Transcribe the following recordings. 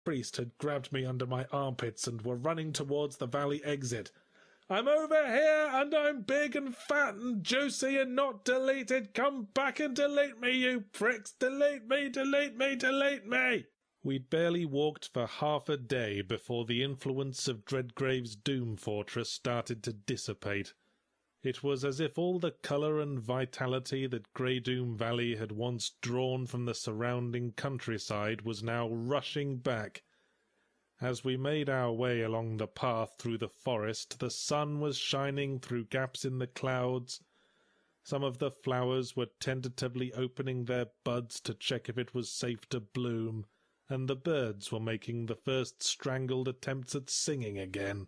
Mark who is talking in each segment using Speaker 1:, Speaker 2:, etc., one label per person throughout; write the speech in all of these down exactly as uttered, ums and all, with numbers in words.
Speaker 1: priest had grabbed me under my armpits and were running towards the valley exit. "I'm over here, and I'm big and fat and juicy and not deleted. Come back and delete me, you pricks! Delete me, delete me, delete me!" We'd barely walked for half a day before the influence of Dreadgrave's Doom Fortress started to dissipate. It was as if all the colour and vitality that Greydoom Valley had once drawn from the surrounding countryside was now rushing back. As we made our way along the path through the forest, the sun was shining through gaps in the clouds. Some of the flowers were tentatively opening their buds to check if it was safe to bloom, and the birds were making the first strangled attempts at singing again.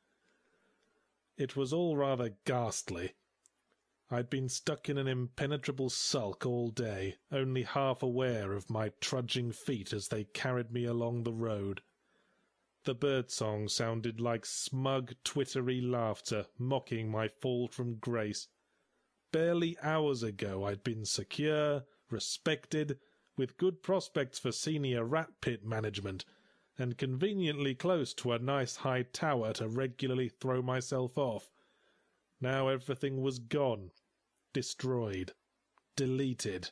Speaker 1: It was all rather ghastly. I'd been stuck in an impenetrable sulk all day, only half aware of my trudging feet as they carried me along the road. The birdsong sounded like smug, twittery laughter, mocking my fall from grace. Barely hours ago I'd been secure, respected, with good prospects for senior rat-pit management, and conveniently close to a nice high tower to regularly throw myself off. Now everything was gone, destroyed, deleted.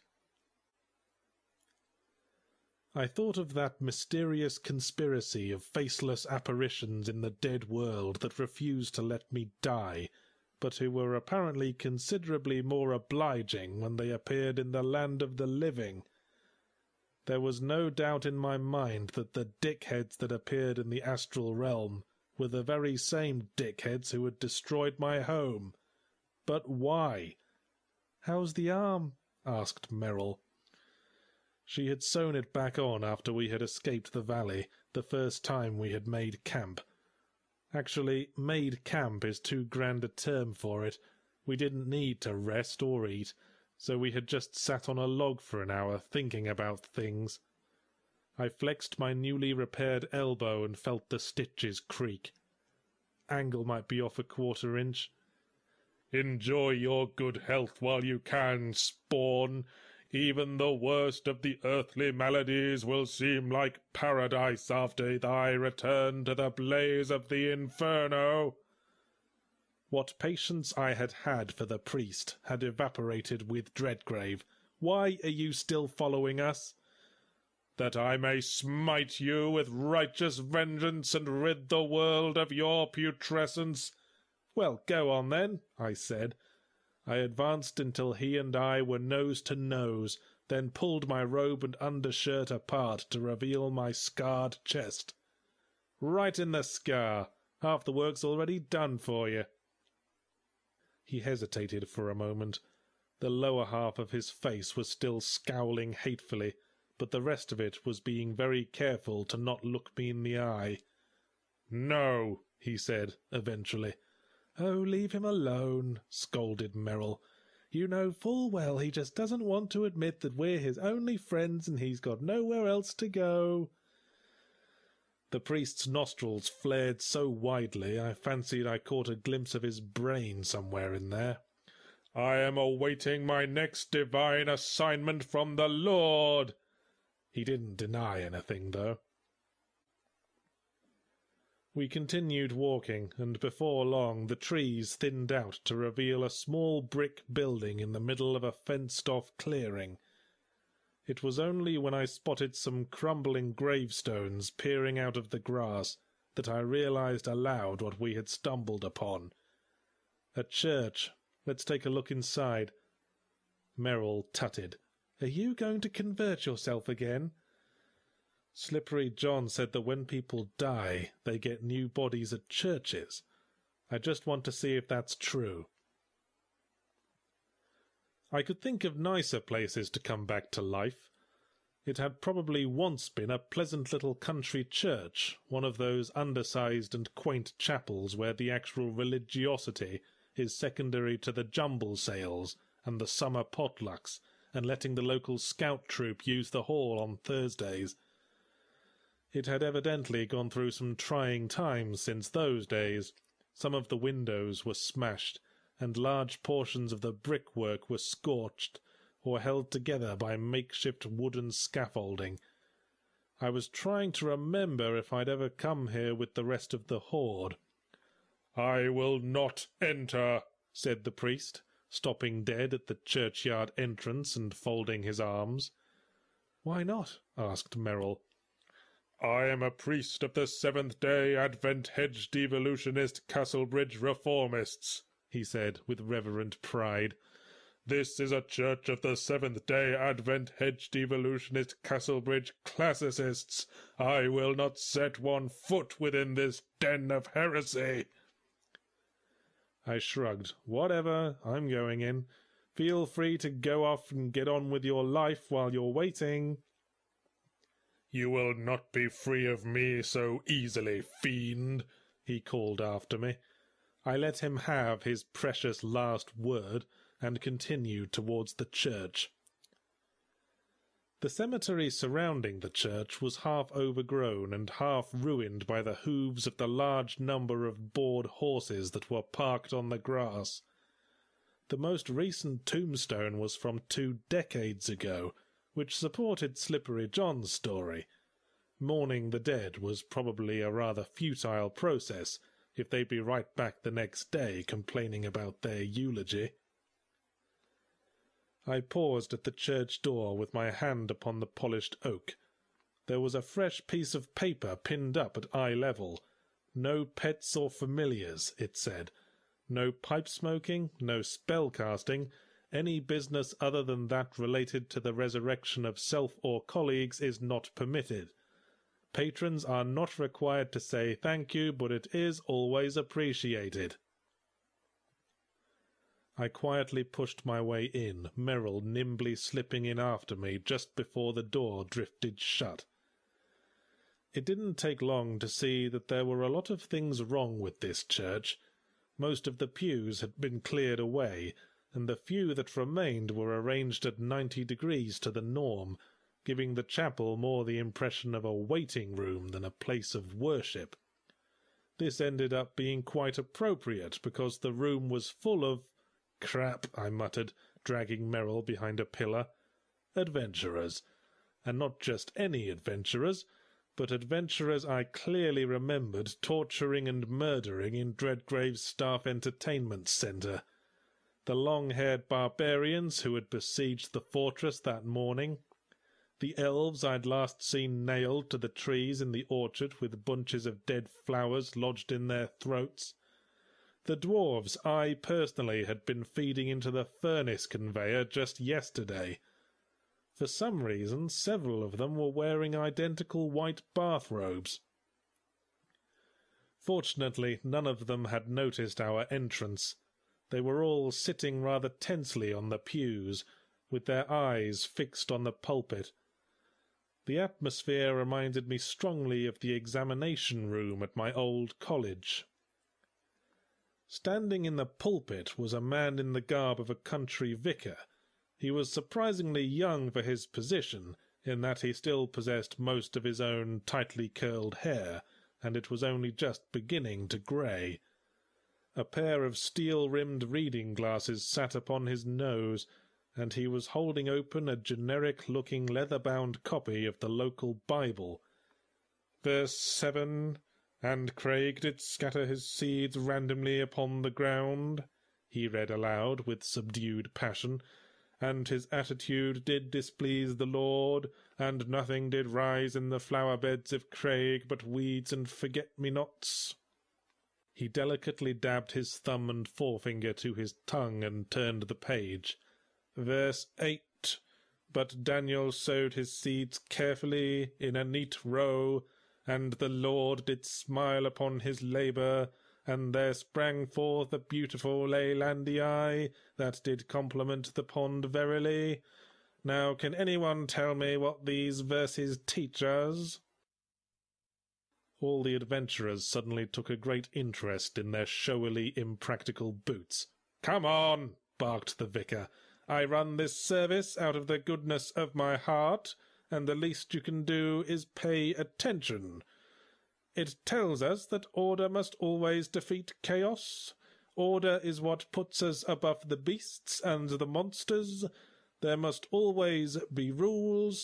Speaker 1: I thought of that mysterious conspiracy of faceless apparitions in the dead world that refused to let me die, but who were apparently considerably more obliging when they appeared in the land of the living. There was no doubt in my mind that the dickheads that appeared in the astral realm were the very same dickheads who had destroyed my home. But why? "How's the arm?" asked Merrill. She had sewn it back on after we had escaped the valley, the first time we had made camp. Actually, made camp is too grand a term for it. We didn't need to rest or eat, so we had just sat on a log for an hour thinking about things. I flexed my newly repaired elbow and felt the stitches creak. Angle might be off a quarter inch. "Enjoy your good health while you can, spawn. Even the worst of the earthly maladies will seem like paradise after thy return to the blaze of the inferno." What patience I had had for the priest had evaporated with Dreadgrave. "Why are you still following us?" "That I may smite you with righteous vengeance and rid the world of your putrescence." "Well, go on then," I said. I advanced until he and I were nose to nose, then pulled my robe and undershirt apart to reveal my scarred chest. "Right in the scar. Half the work's already done for you." He hesitated for a moment. The lower half of his face was still scowling hatefully, but the rest of it was being very careful to not look me in the eye. "No," he said, eventually. "Oh, leave him alone," scolded Merrill. "You know full well he just doesn't want to admit that we're his only friends and he's got nowhere else to go." The priest's nostrils flared so widely I fancied I caught a glimpse of his brain somewhere in there. "I am awaiting my next divine assignment from the Lord." He didn't deny anything, though. We continued walking, and before long the trees thinned out to reveal a small brick building in the middle of a fenced-off clearing. It was only when I spotted some crumbling gravestones peering out of the grass that I realized aloud what we had stumbled upon. A church. Let's take a look inside. Merrill tutted. "Are you going to convert yourself again?" Slippery John said that when people die, they get new bodies at churches. I just want to see if that's true. I could think of nicer places to come back to life. It had probably once been a pleasant little country church, one of those undersized and quaint chapels where the actual religiosity is secondary to the jumble sales and the summer potlucks, and letting the local scout troop use the hall on Thursdays. It had evidently gone through some trying times since those days. Some of the windows were smashed, and large portions of the brickwork were scorched, or held together by makeshift wooden scaffolding. I was trying to remember if I'd ever come here with the rest of the horde. "I will not enter," said the priest, stopping dead at the churchyard entrance and folding his arms. "Why not?" asked Merrill. "I am a priest of the Seventh-day Advent Hedge Devolutionist Castlebridge Reformists," he said with reverent pride. "This is a church of the Seventh-day Advent Hedge Devolutionist Castlebridge Classicists. I will not set one foot within this den of heresy." I shrugged. "Whatever, I'm going in. Feel free to go off and get on with your life while you're waiting." "You will not be free of me so easily, fiend," he called after me. I let him have his precious last word, and continued towards the church. The cemetery surrounding the church was half overgrown and half ruined by the hooves of the large number of bored horses that were parked on the grass. The most recent tombstone was from two decades ago, which supported Slippery John's story. Mourning the dead was probably a rather futile process, if they'd be right back the next day complaining about their eulogy. I paused at the church door with my hand upon the polished oak. There was a fresh piece of paper pinned up at eye level. "No pets or familiars," it said. "No pipe-smoking, no spell-casting. Any business other than that related to the resurrection of self or colleagues is not permitted. Patrons are not required to say thank you, but it is always appreciated." I quietly pushed my way in, Merrill nimbly slipping in after me just before the door drifted shut. It didn't take long to see that there were a lot of things wrong with this church. Most of the pews had been cleared away, and the few that remained were arranged at ninety degrees to the norm, giving the chapel more the impression of a waiting room than a place of worship. This ended up being quite appropriate, because the room was full of "Crap," I muttered, dragging Merrill behind a pillar. Adventurers. And not just any adventurers, but adventurers I clearly remembered torturing and murdering in Dreadgrave's Staff Entertainment Centre. The long-haired barbarians who had besieged the fortress that morning. The elves I'd last seen nailed to the trees in the orchard with bunches of dead flowers lodged in their throats. The dwarves I personally had been feeding into the furnace conveyor just yesterday. For some reason, several of them were wearing identical white bathrobes. Fortunately, none of them had noticed our entrance. They were all sitting rather tensely on the pews, with their eyes fixed on the pulpit. The atmosphere reminded me strongly of the examination room at my old college. Standing in the pulpit was a man in the garb of a country vicar. He was surprisingly young for his position, in that he still possessed most of his own tightly curled hair, and it was only just beginning to grey. A pair of steel-rimmed reading glasses sat upon his nose, and he was holding open a generic-looking leather-bound copy of the local Bible. Verse seven, "And Craig did scatter his seeds randomly upon the ground," he read aloud with subdued passion, "and his attitude did displease the Lord, and nothing did rise in the flower-beds of Craig but weeds and forget-me-nots." He delicately dabbed his thumb and forefinger to his tongue and turned the page. Verse eight, "But Daniel sowed his seeds carefully in a neat row, and the Lord did smile upon his labour, and there sprang forth a beautiful Leylandii that did compliment the pond verily. Now can anyone tell me what these verses teach us?" All the adventurers suddenly took a great interest in their showily impractical boots. "Come on," barked the vicar. "I run this service out of the goodness of my heart, and the least you can do is pay attention. It tells us that order must always defeat chaos. Order is what puts us above the beasts and the monsters. There must always be rules,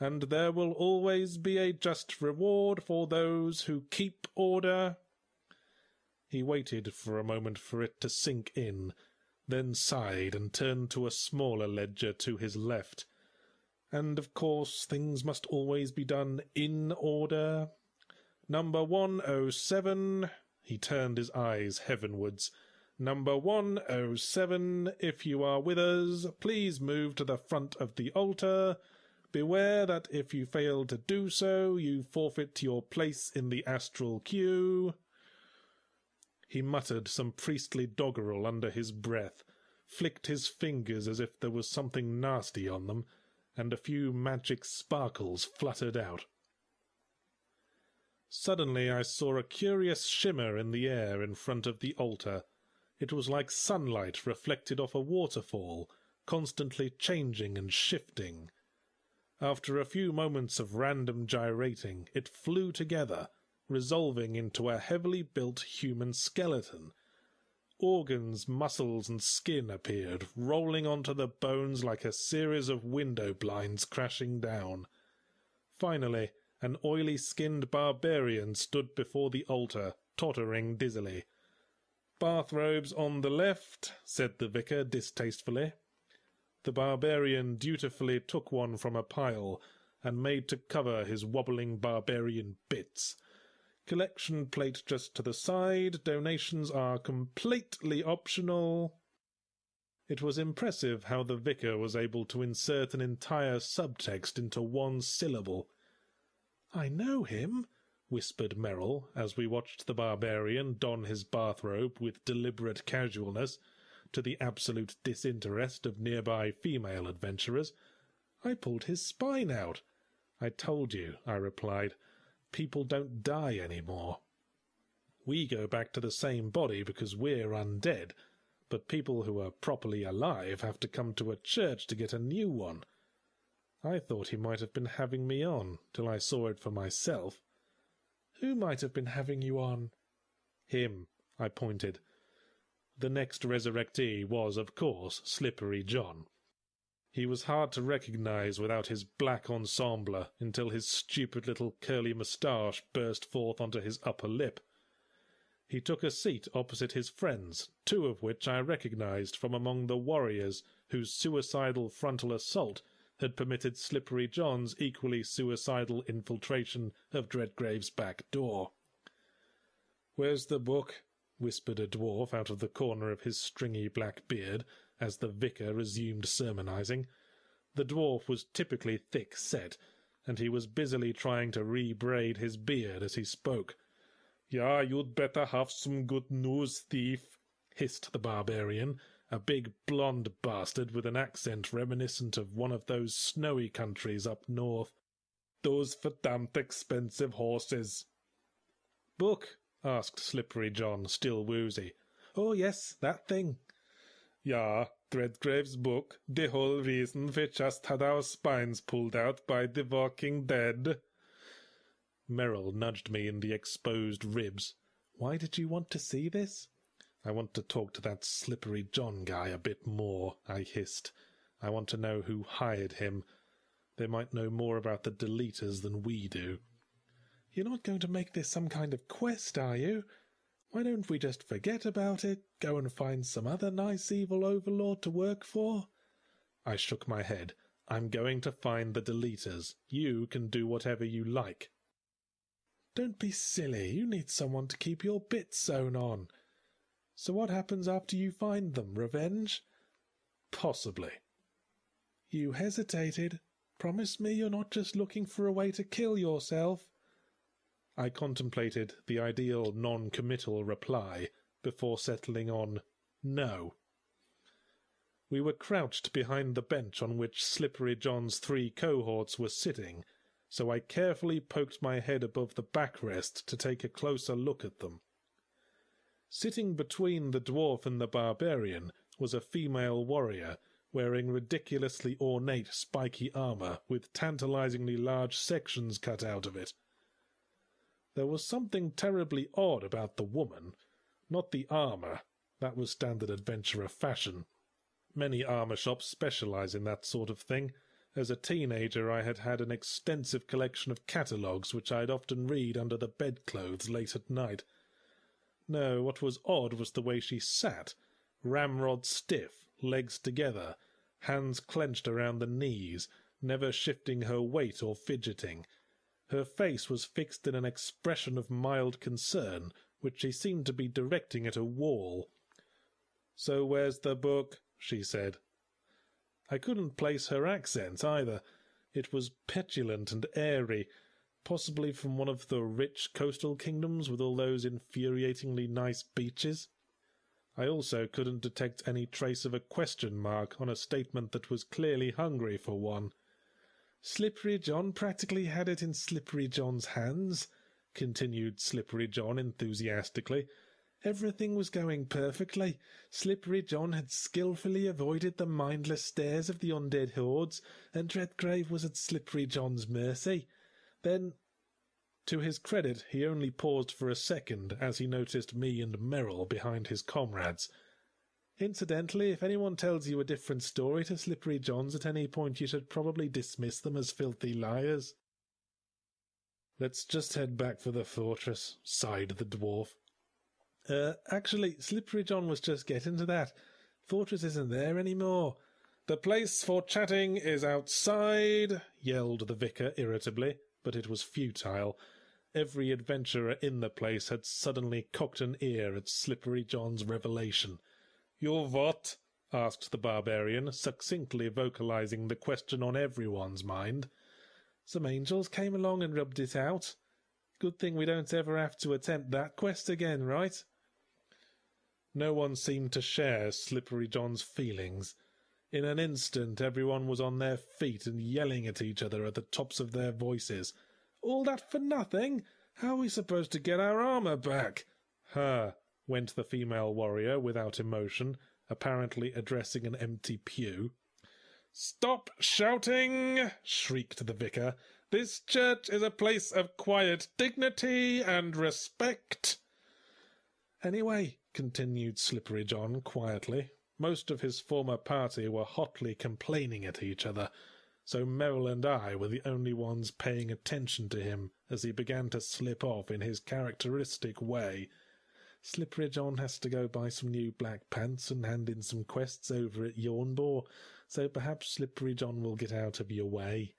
Speaker 1: and there will always be a just reward for those who keep order." He waited for a moment for it to sink in, then sighed and turned to a smaller ledger to his left. "And of course things must always be done in order. Number one oh seven," he turned his eyes heavenwards, "Number one oh seven, if you are with us, please move to the front of the altar. Beware that if you fail to do so, you forfeit your place in the astral queue." He muttered some priestly doggerel under his breath, flicked his fingers as if there was something nasty on them, and a few magic sparkles fluttered out. Suddenly I saw a curious shimmer in the air in front of the altar. It was like sunlight reflected off a waterfall, constantly changing and shifting. After a few moments of random gyrating, it flew together, resolving into a heavily built human skeleton. Organs, muscles, and skin appeared, rolling onto the bones like a series of window blinds crashing down. Finally, an oily-skinned barbarian stood before the altar, tottering dizzily. "Bathrobes on the left," said the vicar distastefully. The barbarian dutifully took one from a pile, and made to cover his wobbling barbarian bits. "Collection plate just to the side. Donations are completely optional." It was impressive how the vicar was able to insert an entire subtext into one syllable. "I know him," whispered Merrill, as we watched the barbarian don his bathrobe with deliberate casualness, to the absolute disinterest of nearby female adventurers. "I pulled his spine out." "I told you," I replied. "People don't die anymore. We go back to the same body because we're undead, but people who are properly alive have to come to a church to get a new one." I thought he might have been having me on, till I saw it for myself. "Who might have been having you on?" "Him," I pointed. The next resurrectee was, of course, Slippery John. He was hard to recognize without his black ensemble until his stupid little curly moustache burst forth onto his upper lip. He took a seat opposite his friends, two of which I recognized from among the warriors whose suicidal frontal assault had permitted Slippery John's equally suicidal infiltration of Dreadgrave's back door. "Where's the book?" whispered a dwarf out of the corner of his stringy black beard, as the vicar resumed sermonizing. The dwarf was typically thick-set, and he was busily trying to re-braid his beard as he spoke. "Yeah, you'd better have some good news, thief," hissed the barbarian, a big blonde bastard with an accent reminiscent of one of those snowy countries up north. "Those verdammt expensive horses." "Book?" asked Slippery John, still woozy. "Oh, yes, that thing." "Yeah, Dreadgrave's book, the whole reason we just had our spines pulled out by the Walking Dead." Merrill nudged me in the exposed ribs. "Why did you want to see this?" "I want to talk to that Slippery John guy a bit more," I hissed. "I want to know who hired him. They might know more about the Deleters than we do." "You're not going to make this some kind of quest, are you? Why don't we just forget about it, go and find some other nice evil overlord to work for?" I shook my head. "I'm going to find the Deleters. You can do whatever you like." "Don't be silly. You need someone to keep your bits sewn on. So what happens after you find them? Revenge?" "Possibly." "You hesitated. Promise me you're not just looking for a way to kill yourself." I contemplated the ideal non-committal reply before settling on no. We were crouched behind the bench on which Slippery John's three cohorts were sitting, so I carefully poked my head above the backrest to take a closer look at them. Sitting between the dwarf and the barbarian was a female warrior, wearing ridiculously ornate spiky armour with tantalizingly large sections cut out of it. There was something terribly odd about the woman, not the armour. That was standard adventurer fashion. Many armour shops specialize in that sort of thing, As a teenager I had had an extensive collection of catalogues which I'd often read under the bedclothes late at night. No, what was odd was the way she sat, ramrod stiff, legs together, hands clenched around the knees, never shifting her weight or fidgeting. Her face was fixed in an expression of mild concern, which she seemed to be directing at a wall. "So where's the book?" she said. I couldn't place her accent either. It was petulant and airy, possibly from one of the rich coastal kingdoms with all those infuriatingly nice beaches. I also couldn't detect any trace of a question mark on a statement that was clearly hungry for one. "Slippery John practically had it in Slippery John's hands," continued Slippery John enthusiastically. "Everything was going perfectly. Slippery John had skilfully avoided the mindless stares of the undead hordes, and Redgrave was at Slippery John's mercy. Then—" To his credit, he only paused for a second as he noticed me and Merrill behind his comrades. "Incidentally, if anyone tells you a different story to Slippery John's at any point, you should probably dismiss them as filthy liars." "Let's just head back for the fortress," sighed the dwarf. Uh, actually, Slippery John was just getting to that. Fortress isn't there anymore." "The place for chatting is outside," yelled the vicar irritably, but it was futile. Every adventurer in the place had suddenly cocked an ear at Slippery John's revelation. "You what?" asked the barbarian, succinctly vocalizing the question on everyone's mind. "Some angels came along and rubbed it out. Good thing we don't ever have to attempt that quest again, right?" No one seemed to share Slippery John's feelings. In an instant everyone was on their feet and yelling at each other at the tops of their voices. "All that for nothing? How are we supposed to get our armor back?" "Huh," went the female warrior without emotion, apparently addressing an empty pew. "Stop shouting!" shrieked the vicar. "This church is a place of quiet dignity and respect." "Anyway," continued Slippery John quietly, most of his former party were hotly complaining at each other, so Merrill and I were the only ones paying attention to him as he began to slip off in his characteristic way. "Slippery John has to go buy some new black pants and hand in some quests over at Yawnbore, so perhaps Slippery John will get out of your way."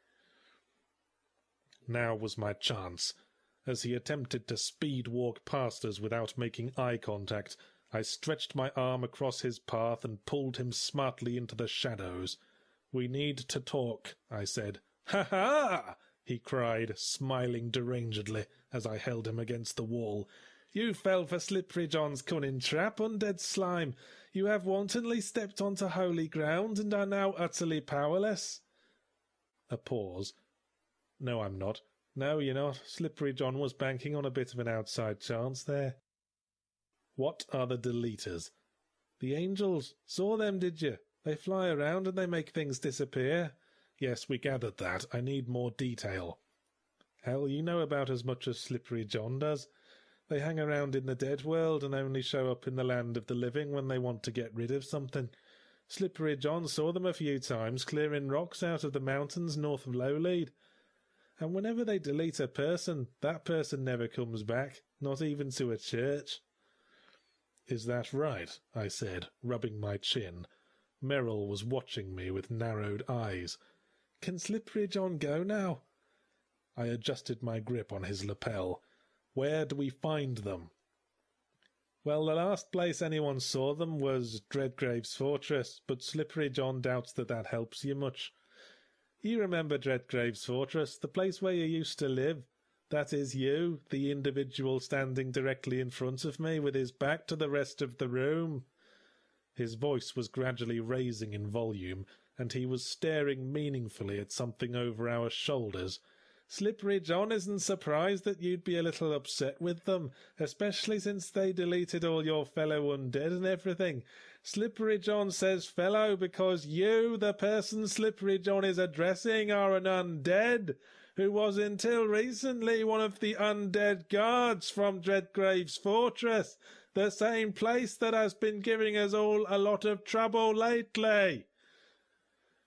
Speaker 1: Now was my chance. As he attempted to speed-walk past us without making eye contact, I stretched my arm across his path and pulled him smartly into the shadows. "We need to talk," I said. "Ha-ha!" he cried, smiling derangedly as I held him against the wall. "You fell for Slippery John's cunning trap, undead slime. You have wantonly stepped onto holy ground and are now utterly powerless." A pause. "No, I'm not. No, you're not. Slippery John was banking on a bit of an outside chance there." "What are the Deleters?" "The angels. Saw them, did you? They fly around and they make things disappear." "Yes, we gathered that. I need more detail." "Hell, you know about as much as Slippery John does. They hang around in the dead world and only show up in the land of the living when they want to get rid of something. Slippery John saw them a few times clearing rocks out of the mountains north of Lowlead. And whenever they delete a person, that person never comes back, not even to a church." "Is that right?" I said, rubbing my chin. Merrill was watching me with narrowed eyes. "Can Slippery John go now?" I adjusted my grip on his lapel. "Where do we find them?" "Well, the last place anyone saw them was Redgrave's fortress, but Slippery John doubts that that helps you much. You remember Redgrave's fortress, the place where you used to live? That is you, the individual standing directly in front of me with his back to the rest of the room." His voice was gradually raising in volume, and he was staring meaningfully at something over our shoulders. "Slippery John isn't surprised that you'd be a little upset with them, especially since they deleted all your fellow undead and everything. Slippery John says fellow because you, the person Slippery John is addressing, are an undead, who was until recently one of the undead guards from Redgrave's fortress, the same place that has been giving us all a lot of trouble lately."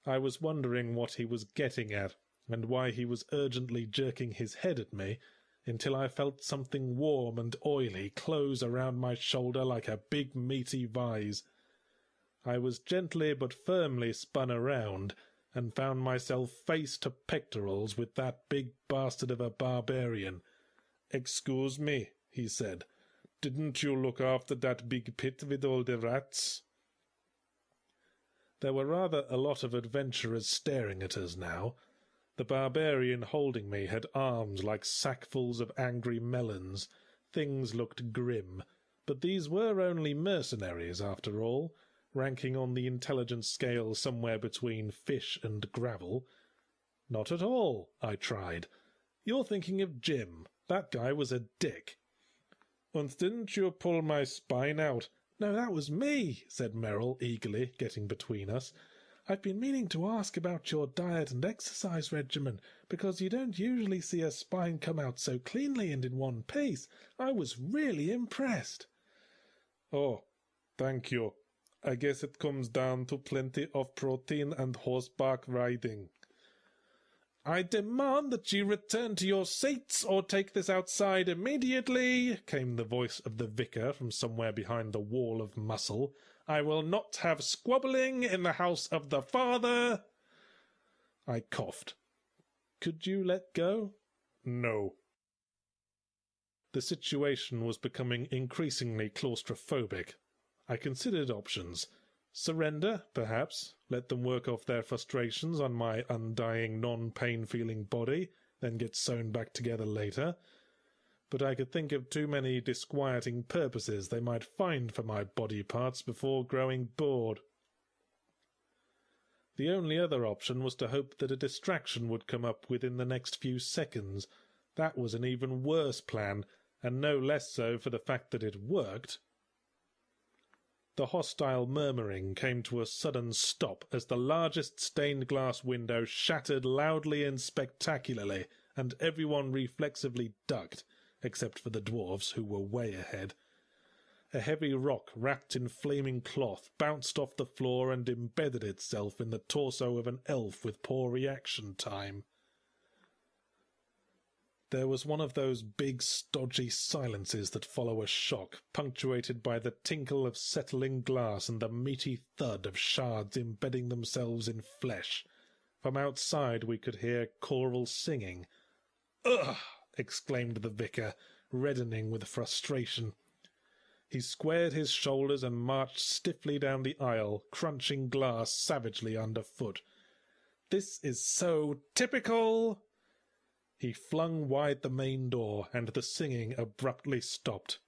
Speaker 1: I was wondering what he was getting at, and why he was urgently jerking his head at me, until I felt something warm and oily close around my shoulder like a big meaty vise. I was gently but firmly spun around, and found myself face to pectorals with that big bastard of a barbarian. "Excuse me," he said, "didn't you look after that big pit with all the rats?" There were rather a lot of adventurers staring at us now. The barbarian holding me had arms like sackfuls of angry melons. Things looked grim, but these were only mercenaries after all, ranking on the intelligence scale somewhere between fish and gravel. "Not at all," I tried. "You're thinking of Jim. That guy was a dick." "And didn't you pull my spine out?" "No, that was me," said Merrill eagerly, getting between us. "I've been meaning to ask about your diet and exercise regimen, because you don't usually see a spine come out so cleanly and in one piece. I was really impressed." "Oh, thank you. I guess it comes down to plenty of protein and horseback riding." "I demand that you return to your seats or take this outside immediately," came the voice of the vicar from somewhere behind the wall of muscle. "I will not have squabbling in the house of the Father." I coughed. "Could you let go?" "No." The situation was becoming increasingly claustrophobic. I considered options. Surrender, perhaps, let them work off their frustrations on my undying, non-pain-feeling body, then get sewn back together later. But I could think of too many disquieting purposes they might find for my body parts before growing bored. The only other option was to hope that a distraction would come up within the next few seconds. That was an even worse plan, and no less so for the fact that it worked. The hostile murmuring came to a sudden stop as the largest stained-glass window shattered loudly and spectacularly, and everyone reflexively ducked, except for the dwarfs, who were way ahead. A heavy rock wrapped in flaming cloth bounced off the floor and embedded itself in the torso of an elf with poor reaction time. There was one of those big, stodgy silences that follow a shock, punctuated by the tinkle of settling glass and the meaty thud of shards embedding themselves in flesh. From outside we could hear choral singing. "Ugh!" exclaimed the vicar, reddening with frustration. He squared his shoulders and marched stiffly down the aisle, crunching glass savagely underfoot. "This is so typical!" He flung wide the main door, and the singing abruptly stopped.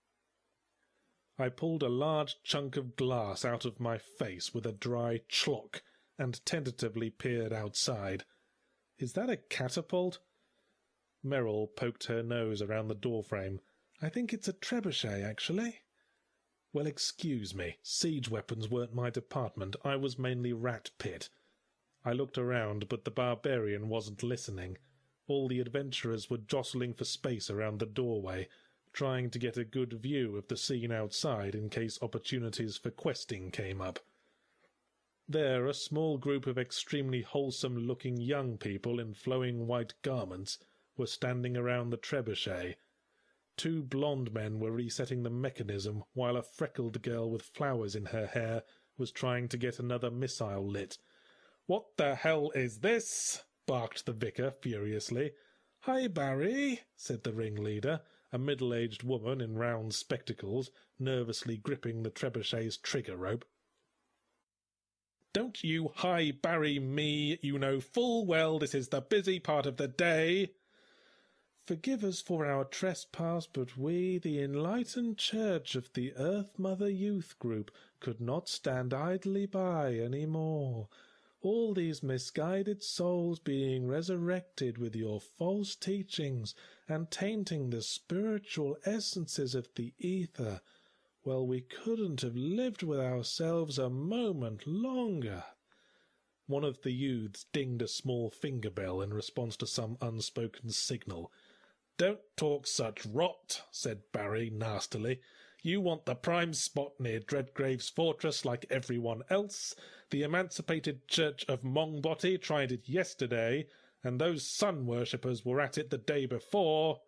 Speaker 1: I pulled a large chunk of glass out of my face with a dry chlock, and tentatively peered outside. "Is that a catapult?" Merrill poked her nose around the doorframe. "I think it's a trebuchet, actually." "Well, excuse me. Siege weapons weren't my department. I was mainly rat pit." I looked around, but the barbarian wasn't listening. All the adventurers were jostling for space around the doorway, trying to get a good view of the scene outside in case opportunities for questing came up. There a small group of extremely wholesome-looking young people in flowing white garments were standing around the trebuchet. Two blonde men were resetting the mechanism, while a freckled girl with flowers in her hair was trying to get another missile lit. "What the hell is this?" barked the vicar furiously. "Hi, Barry," said the ringleader, a middle-aged woman in round spectacles, nervously gripping the trebuchet's trigger rope. "Don't you hi Barry me, you know full well this is the busy part of the day." "Forgive us for our trespass, but we, the enlightened church of the Earth Mother Youth Group, could not stand idly by any more. All these misguided souls being resurrected with your false teachings and tainting the spiritual essences of the ether. Well, we couldn't have lived with ourselves a moment longer." One of the youths dinged a small finger bell in response to some unspoken signal. "Don't talk such rot," said Barry nastily. You want the prime spot near Dreadgrave's fortress like everyone else. The Emancipated Church of Mongbotty tried it yesterday, and those sun worshippers were at it the day before."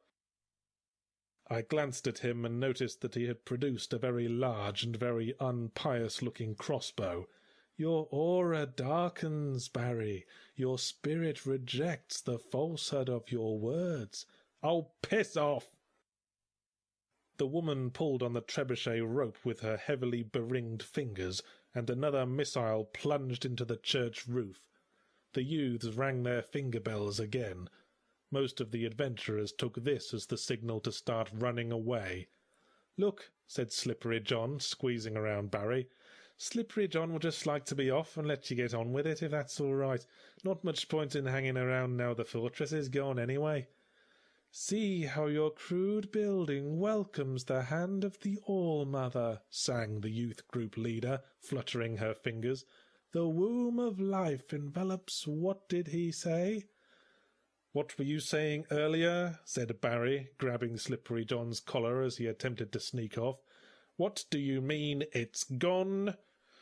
Speaker 1: I glanced at him and noticed that he had produced a very large and very unpious-looking crossbow. "Your aura darkens, Barry. Your spirit rejects the falsehood of your words." "Oh, piss off!" The woman pulled on the trebuchet rope with her heavily beringed fingers, and another missile plunged into the church roof. The youths rang their finger bells again. Most of the adventurers took this as the signal to start running away. "Look," said Slippery John, squeezing around Barry. "Slippery John will just like to be off and let you get on with it, if that's all right. Not much point in hanging around now the fortress is gone anyway." "See how your crude building welcomes the hand of the All-Mother," sang the youth group leader, fluttering her fingers. "The womb of life envelops—" "What did he say?" "What were you saying earlier?" said Barry, grabbing Slippery John's collar as he attempted to sneak off. "What do you mean it's gone?"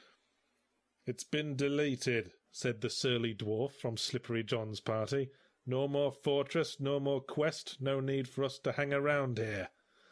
Speaker 1: "It's been deleted," said the surly dwarf from Slippery John's party. "No more fortress, no more quest, no need for us to hang around here."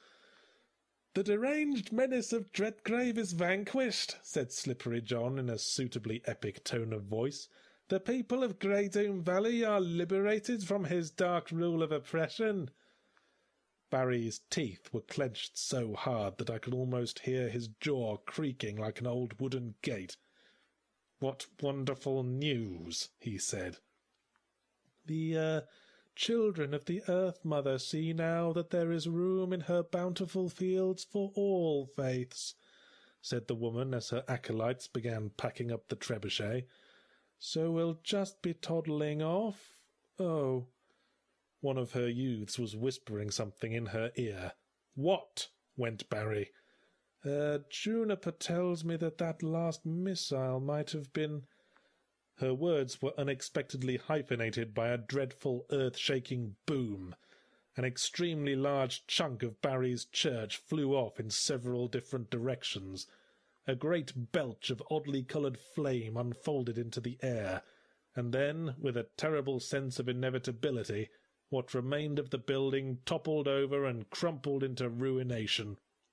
Speaker 1: "The deranged menace of Dreadgrave is vanquished," said Slippery John in a suitably epic tone of voice. "The people of Greydoom Valley are liberated from his dark rule of oppression." Barry's teeth were clenched so hard that I could almost hear his jaw creaking like an old wooden gate. "What wonderful news," he said. "The, uh, children of the Earth Mother see now that there is room in her bountiful fields for all faiths," said the woman as her acolytes began packing up the trebuchet. "So we'll just be toddling off. Oh." One of her youths was whispering something in her ear. "What?" went Barry. Uh, Juniper tells me that that last missile might have been—" Her words were unexpectedly hyphenated by a dreadful earth-shaking boom. An extremely large chunk of Barry's church flew off in several different directions. A great belch of oddly coloured flame unfolded into the air, and then, with a terrible sense of inevitability, what remained of the building toppled over and crumpled into ruination.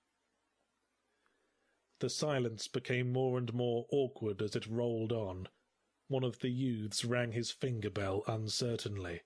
Speaker 1: The silence became more and more awkward as it rolled on. One of the youths rang his finger bell uncertainly.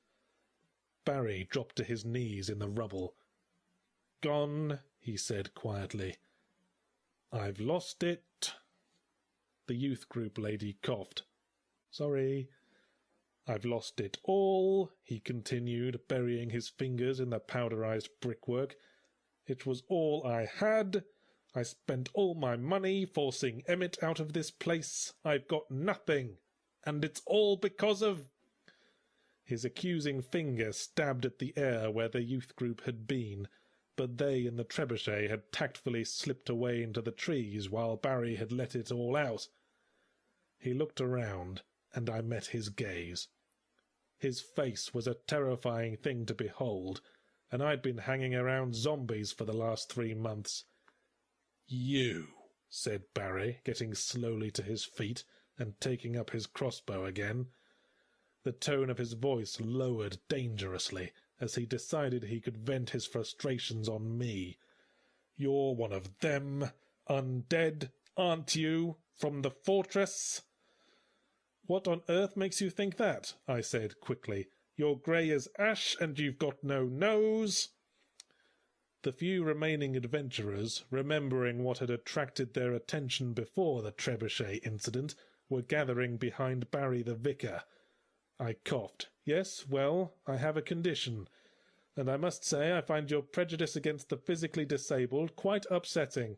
Speaker 1: Barry dropped to his knees in the rubble. "Gone," he said quietly. "I've lost it." The youth group lady coughed. "Sorry." "I've lost it all," he continued, burying his fingers in the powderized brickwork. "It was all I had. I spent all my money forcing Emmett out of this place. I've got nothing. And it's all because of—" His accusing finger stabbed at the air where the youth group had been, but they in the trebuchet had tactfully slipped away into the trees while Barry had let it all out. He looked around, and I met his gaze. His face was a terrifying thing to behold, and I'd been hanging around zombies for the last three months. "You," said Barry, getting slowly to his feet and taking up his crossbow again. The tone of his voice lowered dangerously as he decided he could vent his frustrations on me. "You're one of them, undead, aren't you, from the fortress?" "What on earth makes you think that?" I said quickly. "You're grey as ash, and you've got no nose." The few remaining adventurers, remembering what had attracted their attention before the trebuchet incident, were gathering behind Barry the vicar. I coughed. "Yes, well, I have a condition, and I must say I find your prejudice against the physically disabled quite upsetting."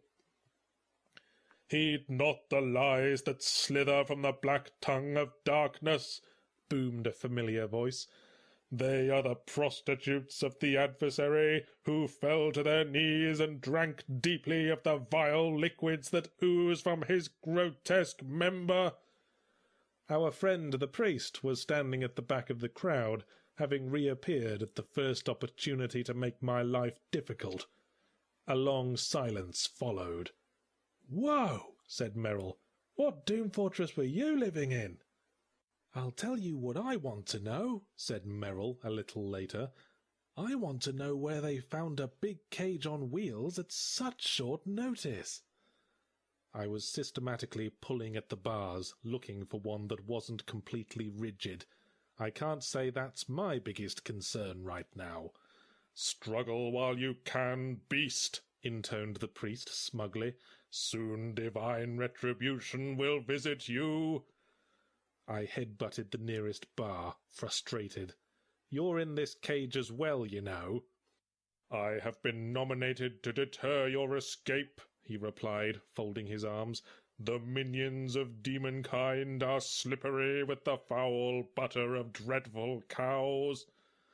Speaker 1: "Heed not the lies that slither from the black tongue of darkness," boomed a familiar voice. "They are the prostitutes of the adversary, who fell to their knees and drank deeply of the vile liquids that ooze from his grotesque member." Our friend the priest was standing at the back of the crowd, having reappeared at the first opportunity to make my life difficult. A long silence followed. "Whoa!" said Merrill. "What Doom Fortress were you living in?" "I'll tell you what I want to know," said Merrill a little later. "I want to know where they found a big cage on wheels at such short notice." I was systematically pulling at the bars, looking for one that wasn't completely rigid. I can't say that's my biggest concern right now. "Struggle while you can, beast," intoned the priest smugly. "Soon divine retribution will visit you." I head-butted the nearest bar, frustrated. "You're in this cage as well, you know." "I have been nominated to deter your escape," he replied, folding his arms. "The minions of demonkind are slippery with the foul butter of dreadful cows."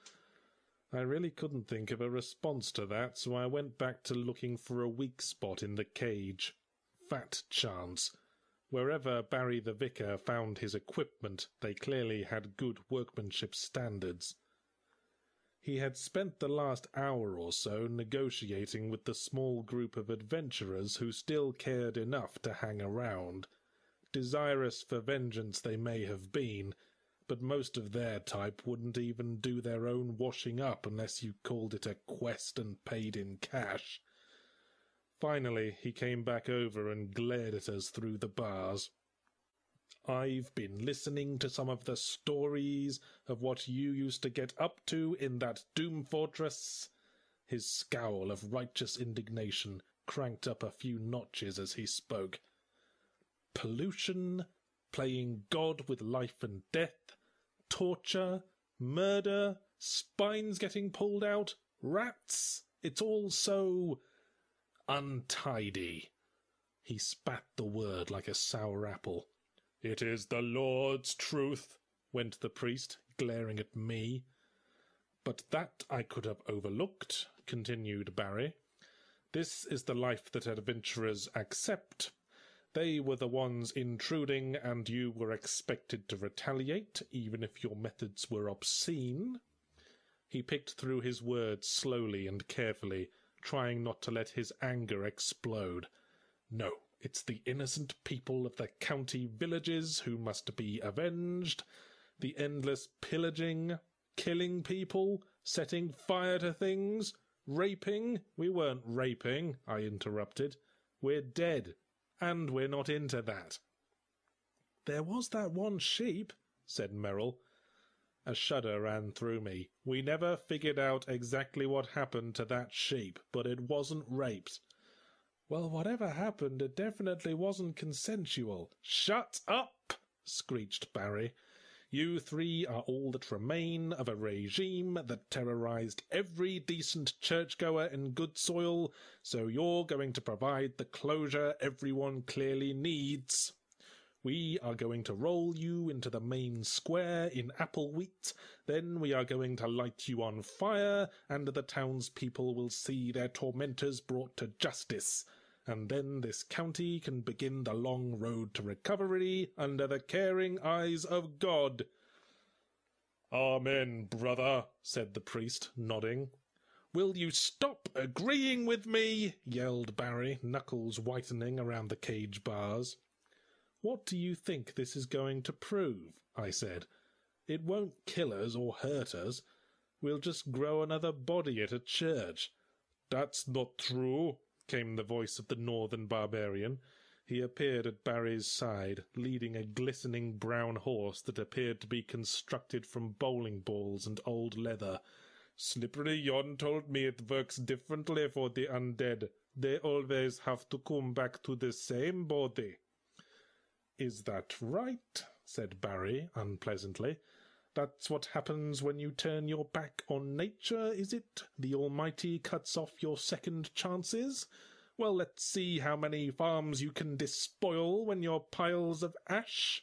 Speaker 1: I really couldn't think of a response to that, so I went back to looking for a weak spot in the cage. Fat chance. Wherever Barry the Vicar found his equipment, they clearly had good workmanship standards. He had spent the last hour or so negotiating with the small group of adventurers who still cared enough to hang around. Desirous for vengeance they may have been, but most of their type wouldn't even do their own washing up unless you called it a quest and paid in cash. Finally, he came back over and glared at us through the bars. "I've been listening to some of the stories of what you used to get up to in that Doom Fortress." His scowl of righteous indignation cranked up a few notches as he spoke. "Pollution, playing God with life and death, torture, murder, spines getting pulled out, rats. It's all so untidy." He spat the word like a sour apple. "It is the Lord's truth," went the priest, glaring at me. "But that I could have overlooked," continued Barry. "This is the life that adventurers accept. They were the ones intruding, and you were expected to retaliate, even if your methods were obscene." He picked through his words slowly and carefully, trying not to let his anger explode. "No, it's the innocent people of the county villages who must be avenged. The endless pillaging, killing people, setting fire to things, raping—" "We weren't raping," I interrupted. "We're dead, and we're not into that." "There was that one sheep," said Merrill. A shudder ran through me. "We never figured out exactly what happened to that sheep, but it wasn't raped." "Well, whatever happened, it definitely wasn't consensual." "Shut up!" screeched Barry. "You three are all that remain of a regime that terrorized every decent churchgoer in good soil, so you're going to provide the closure everyone clearly needs. We are going to roll you into the main square in Applewheat, then we are going to light you on fire, and the townspeople will see their tormentors brought to justice. And then this county can begin the long road to recovery under the caring eyes of God." "Amen, brother," said the priest, nodding. "Will you stop agreeing with me?" yelled Barry, knuckles whitening around the cage bars. "What do you think this is going to prove?" I said. "It won't kill us or hurt us. We'll just grow another body at a church." "That's not true," came the voice of the northern barbarian. He appeared at Barry's side, leading a glistening brown horse that appeared to be constructed from bowling balls and old leather. "Slippery Yon told me it works differently for the undead. They always have to come back to the same body." "Is that right?" said Barry unpleasantly. "That's what happens when you turn your back on nature, is it? The Almighty cuts off your second chances? Well, let's see how many farms you can despoil when you're piles of ash."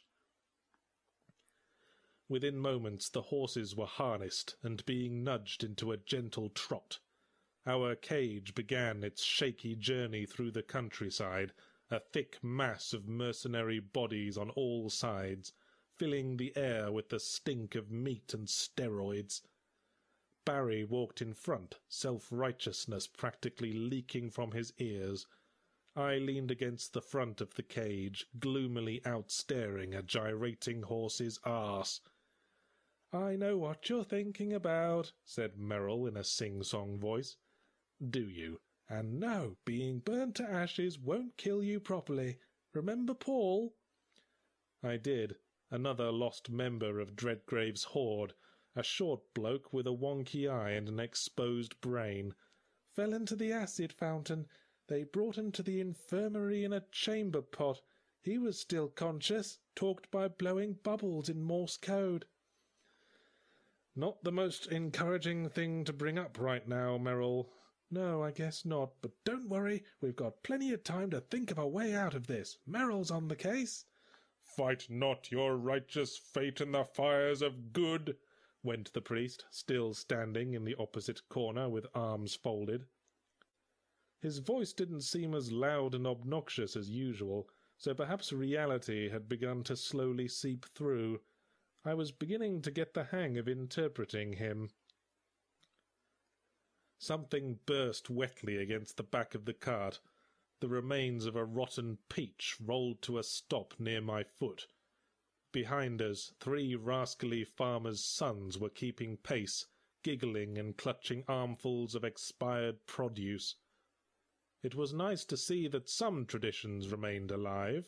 Speaker 1: Within moments the horses were harnessed and being nudged into a gentle trot. Our cage began its shaky journey through the countryside, a thick mass of mercenary bodies on all sides, filling the air with the stink of meat and steroids. Barry walked in front, self-righteousness practically leaking from his ears. I leaned against the front of the cage, gloomily outstaring a gyrating horse's arse. "I know what you're thinking about," said Merrill in a sing-song voice. "Do you? And no, being burnt to ashes won't kill you properly. Remember Paul?" I did. Another lost member of Dreadgrave's horde, a short bloke with a wonky eye and an exposed brain. "Fell into the acid fountain. They brought him to the infirmary in a chamber pot. He was still conscious, talked by blowing bubbles in Morse code." "Not the most encouraging thing to bring up right now, Merrill." "No, I guess not. But don't worry, we've got plenty of time to think of a way out of this. Merrill's on the case." "Fight not your righteous fate in the fires of good," went the priest, still standing in the opposite corner with arms folded. His voice didn't seem as loud and obnoxious as usual, so perhaps reality had begun to slowly seep through. I was beginning to get the hang of interpreting him. Something burst wetly against the back of the cart. The remains of a rotten peach rolled to a stop near my foot. Behind us, three rascally farmers' sons were keeping pace, giggling and clutching armfuls of expired produce. It was nice to see that some traditions remained alive.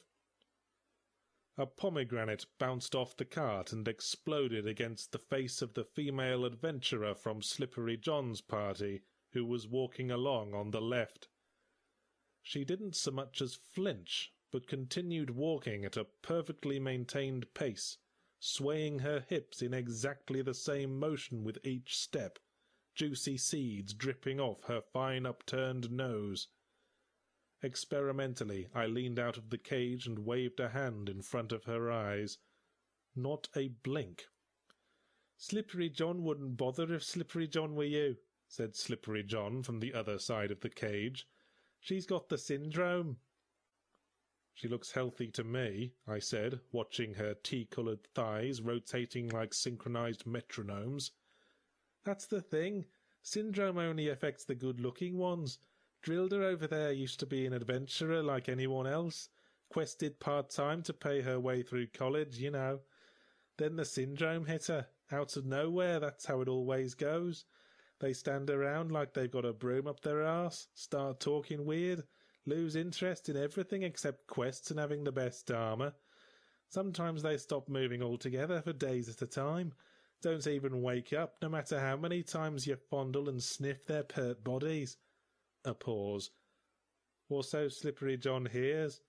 Speaker 1: A pomegranate bounced off the cart and exploded against the face of the female adventurer from Slippery John's party, who was walking along on the left. She didn't so much as flinch, but continued walking at a perfectly maintained pace, swaying her hips in exactly the same motion with each step, juicy seeds dripping off her fine upturned nose. Experimentally, I leaned out of the cage and waved a hand in front of her eyes. Not a blink. "Slippery John wouldn't bother if Slippery John were you," said Slippery John from the other side of the cage. "She's got the syndrome." "She looks healthy to me," I said, watching her tea-coloured thighs rotating like synchronized metronomes. "That's the thing. Syndrome only affects the good-looking ones. Drilder over there used to be an adventurer like anyone else. Quested part-time to pay her way through college, you know. Then the syndrome hit her. Out of nowhere, that's how it always goes. They stand around like they've got a broom up their arse, start talking weird, lose interest in everything except quests and having the best armour. Sometimes they stop moving altogether for days at a time. Don't even wake up, no matter how many times you fondle and sniff their pert bodies." A pause. "Or so Slippery John hears."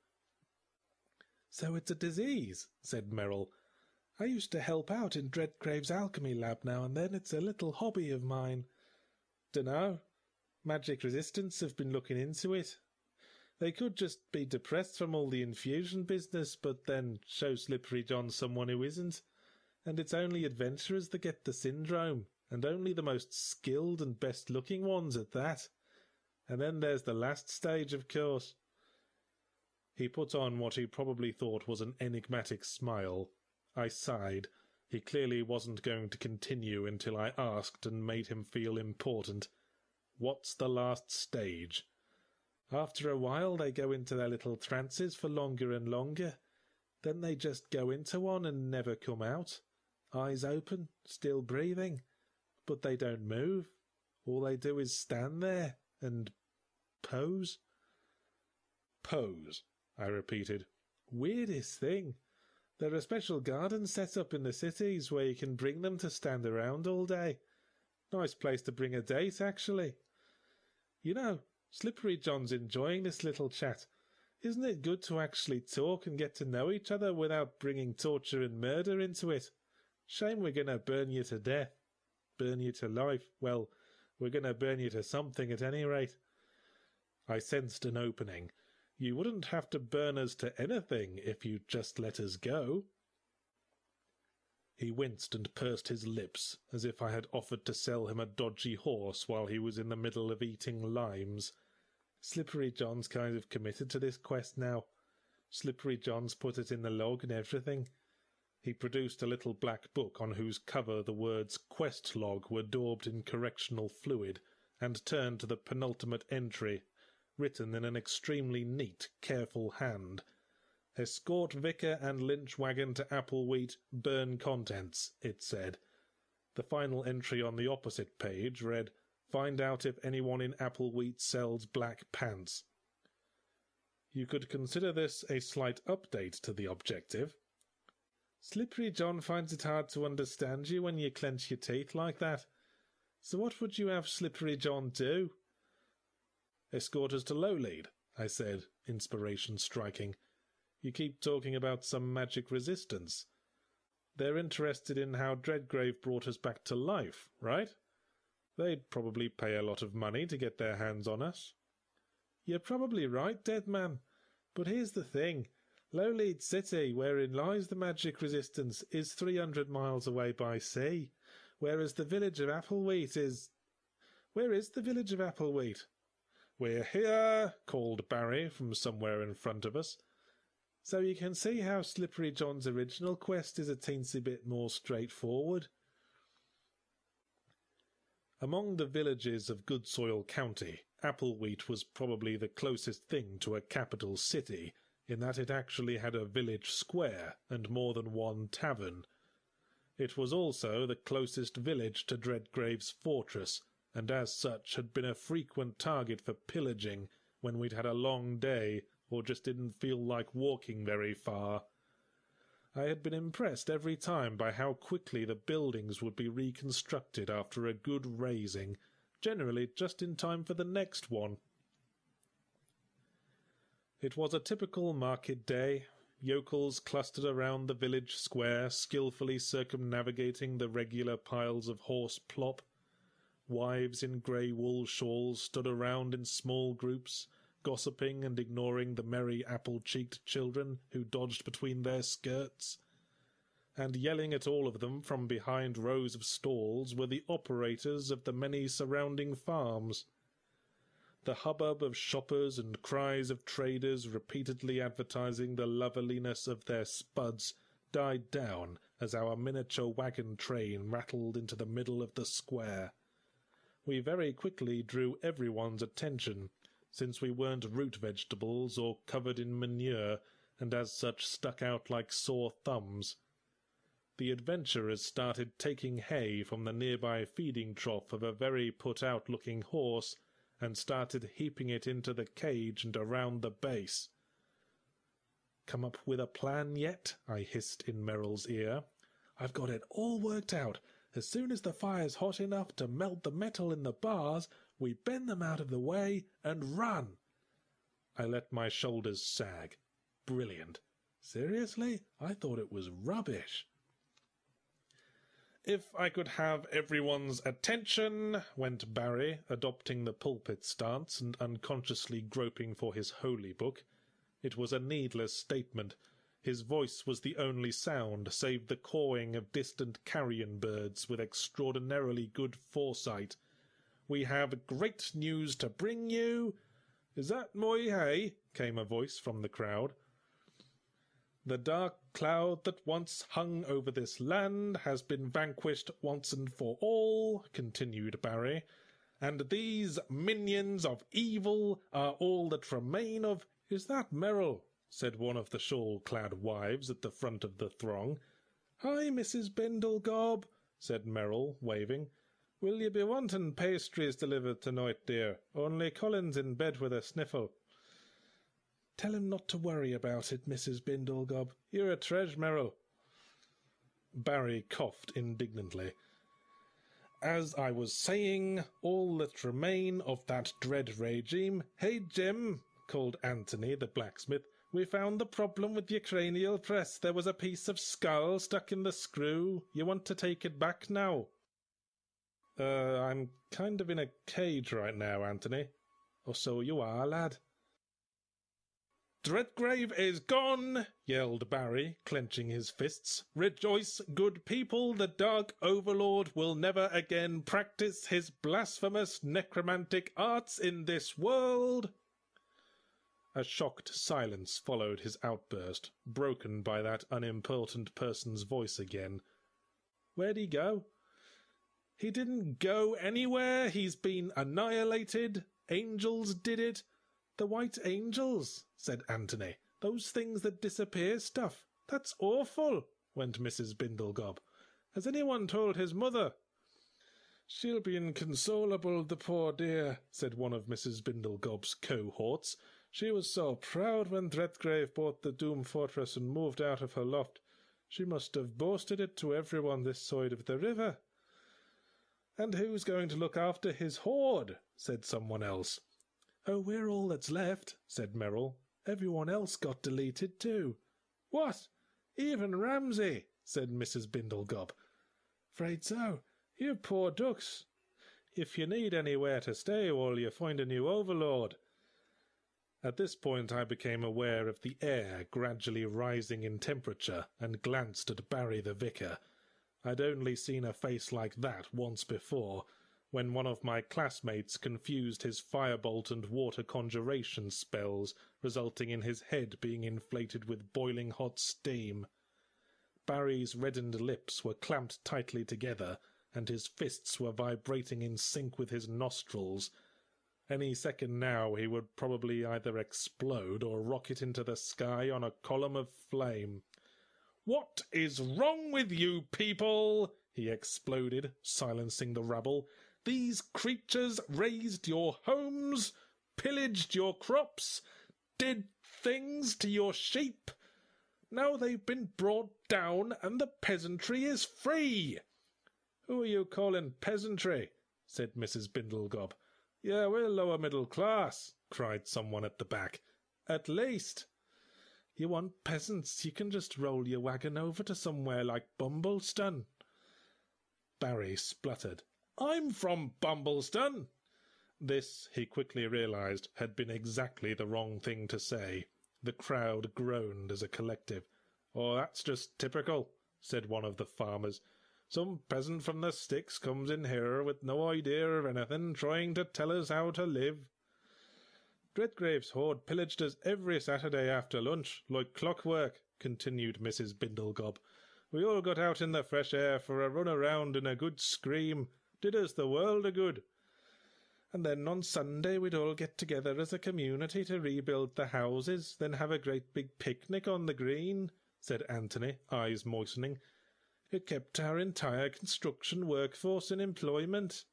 Speaker 1: "So it's a disease," said Merrill. "I used to help out in Dreadgrave's alchemy lab now and then. It's a little hobby of mine." "Dunno. Magic Resistance have been looking into it. They could just be depressed from all the infusion business, but then show Slippery John someone who isn't. And it's only adventurers that get the syndrome, and only the most skilled and best-looking ones at that. And then there's the last stage, of course." He put on what he probably thought was an enigmatic smile. I sighed. He clearly wasn't going to continue until I asked and made him feel important. "What's the last stage?" "After a while they go into their little trances for longer and longer. Then they just go into one and never come out. Eyes open, still breathing. But they don't move. All they do is stand there and pose." "Pose," I repeated. "Weirdest thing. There are special gardens set up in the cities where you can bring them to stand around all day. Nice place to bring a date, actually. You know, Slippery John's enjoying this little chat. Isn't it good to actually talk and get to know each other without bringing torture and murder into it? Shame we're going to burn you to death. Burn you to life. Well, we're going to burn you to something at any rate." I sensed an opening. "You wouldn't have to burn us to anything if you'd just let us go." He winced and pursed his lips, as if I had offered to sell him a dodgy horse while he was in the middle of eating limes. Slippery John's kind of committed to this quest now. Slippery John's put it in the log and everything. He produced a little black book on whose cover the words "Quest Log" were daubed in correctional fluid, and turned to the penultimate entry, written in an extremely neat, careful hand. "Escort Vicar and Lynch wagon to Applewheat, burn contents," it said. The final entry on the opposite page read, "Find out if anyone in Applewheat sells black pants." You could consider this a slight update to the objective. "Slippery John finds it hard to understand you when you clench your teeth like that. So what would you have Slippery John do?" "Escort us to Lowlead," I said, inspiration striking. "You keep talking about some magic resistance. They're interested in how Dreadgrave brought us back to life, right? They'd probably pay a lot of money to get their hands on us." "You're probably right, Dead Man. But here's the thing. Lowlead City, wherein lies the magic resistance, is three hundred miles away by sea, whereas the village of Applewheat is... Where is the village of Applewheat?" "We're here," called Barry from somewhere in front of us. So you can see how Slippery John's original quest is a teensy bit more straightforward. Among the villages of Goodsoil County, Applewheat was probably the closest thing to a capital city, in that it actually had a village square and more than one tavern. It was also the closest village to Dreadgrave's fortress, and as such had been a frequent target for pillaging when we'd had a long day or just didn't feel like walking very far. I had been impressed every time by how quickly the buildings would be reconstructed after a good razing, generally just in time for the next one. It was a typical market day. Yokels clustered around the village square, skilfully circumnavigating the regular piles of horse plop. Wives in grey wool shawls stood around in small groups, gossiping and ignoring the merry apple-cheeked children who dodged between their skirts. And yelling at all of them from behind rows of stalls were the operators of the many surrounding farms. The hubbub of shoppers and cries of traders repeatedly advertising the loveliness of their spuds died down as our miniature wagon train rattled into the middle of the square. We very quickly drew everyone's attention, since we weren't root vegetables or covered in manure, and as such stuck out like sore thumbs. The adventurers started taking hay from the nearby feeding trough of a very put-out-looking horse, and started heaping it into the cage and around the base. "Come up with a plan yet?" I hissed in Merrill's ear. "I've got it all worked out. As soon as the fire's hot enough to melt the metal in the bars, we bend them out of the way and run." I let my shoulders sag. Brilliant. Seriously? I thought it was rubbish. "If I could have everyone's attention," went Barry, adopting the pulpit stance and unconsciously groping for his holy book. It was a needless statement. His voice was the only sound, save the cawing of distant carrion birds with extraordinarily good foresight. "We have great news to bring you." "Is that my hay?" came a voice from the crowd. "The dark cloud that once hung over this land has been vanquished once and for all," continued Barry, "and these minions of evil are all that remain of—" "Is that Merrill?" said one of the shawl-clad wives at the front of the throng. "Hi, Missus Bindlegob," said Merrill, waving. "Will you be wanting pastries delivered tonight, dear? Only Colin's in bed with a sniffle." "Tell him not to worry about it, Missus Bindlegob." "You're a treasure, Merrill." Barry coughed indignantly. "As I was saying, all that remain of that dread regime—" "Hey, Jim," called Anthony, the blacksmith, "we found the problem with your cranial press. There was a piece of skull stuck in the screw. You want to take it back now?" Uh, I'm kind of in a cage right now, Anthony. Or so you are, lad." "Dreadgrave is gone!" yelled Barry, clenching his fists. "Rejoice, good people, the Dark Overlord will never again practice his blasphemous necromantic arts in this world." A shocked silence followed his outburst, broken by that unimportant person's voice again. "Where'd he go?" "He didn't go anywhere. He's been annihilated. Angels did it." "The white angels," said Anthony. "Those things that disappear stuff. That's awful," went Missus Bindlegob. "Has anyone told his mother?" "She'll be inconsolable, the poor dear," said one of Missus Bindlegob's cohorts. "She was so proud when Redgrave bought the Doom Fortress and moved out of her loft. She must have boasted it to everyone this side of the river." "And who's going to look after his hoard?" said someone else. "Oh, we're all that's left," said Merrill. "Everyone else got deleted too." "What? Even Ramsay?" said Missus Bindlegob. "'Fraid so. You poor ducks." "If you need anywhere to stay while you find a new overlord." At this point I became aware of the air gradually rising in temperature and glanced at Barry the Vicar. I'd only seen a face like that once before, when one of my classmates confused his firebolt and water conjuration spells, resulting in his head being inflated with boiling hot steam. Barry's reddened lips were clamped tightly together, and his fists were vibrating in sync with his nostrils. Any second now he would probably either explode or rocket into the sky on a column of flame. "What is wrong with you people?" he exploded, silencing the rabble. "These creatures razed your homes, pillaged your crops, did things to your sheep. Now they've been brought down and the peasantry is free." "Who are you calling peasantry?" said Missus Bindlegob. "Yeah, we're lower middle class," cried someone at the back. "At least." "You want peasants, you can just roll your wagon over to somewhere like Bumbleston." Barry spluttered. "I'm from Bumbleston." This, he quickly realized, had been exactly the wrong thing to say. The crowd groaned as a collective. "Oh, that's just typical," said one of the farmers. "Some peasant from the sticks comes in here with no idea of anything, trying to tell us how to live." "Redgrave's horde pillaged us every Saturday after lunch, like clockwork," continued Missus Bindlegob. "We all got out in the fresh air for a run around and a good scream. Did us the world of good. And then on Sunday we'd all get together as a community to rebuild the houses, then have a great big picnic on the green," said Anthony, eyes moistening. "It kept our entire construction workforce in employment."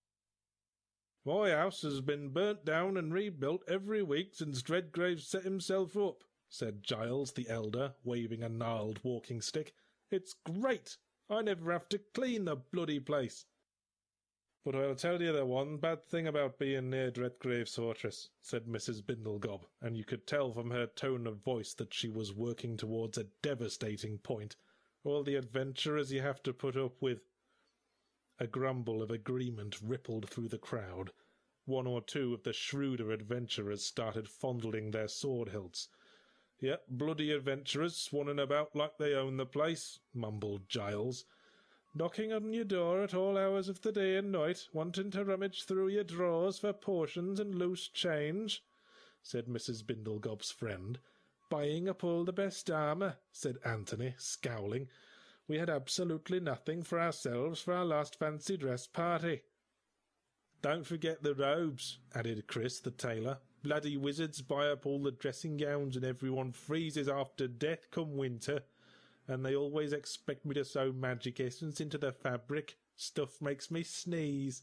Speaker 1: "My house has been burnt down and rebuilt every week since Redgrave set himself up," said Giles the elder, waving a gnarled walking stick. "It's great. I never have to clean the bloody place." "But I'll tell you the one bad thing about being near Redgrave's fortress," said Missus Bindlegob, and you could tell from her tone of voice that she was working towards a devastating point. "All the adventurers you have to put up with." A grumble of agreement rippled through the crowd. One or two of the shrewder adventurers started fondling their sword hilts. "Yep, bloody adventurers swanning about like they own the place," mumbled Giles. "Knocking on your door at all hours of the day and night, wanting to rummage through your drawers for potions and loose change," said Missus Bindlegob's friend. "Buying up all the best armour," said Anthony, scowling. "We had absolutely nothing for ourselves for our last fancy dress party." "Don't forget the robes," added Chris the tailor. "Bloody wizards buy up all the dressing gowns and everyone freezes after death come winter. And they always expect me to sew magic essence into the fabric. Stuff makes me sneeze."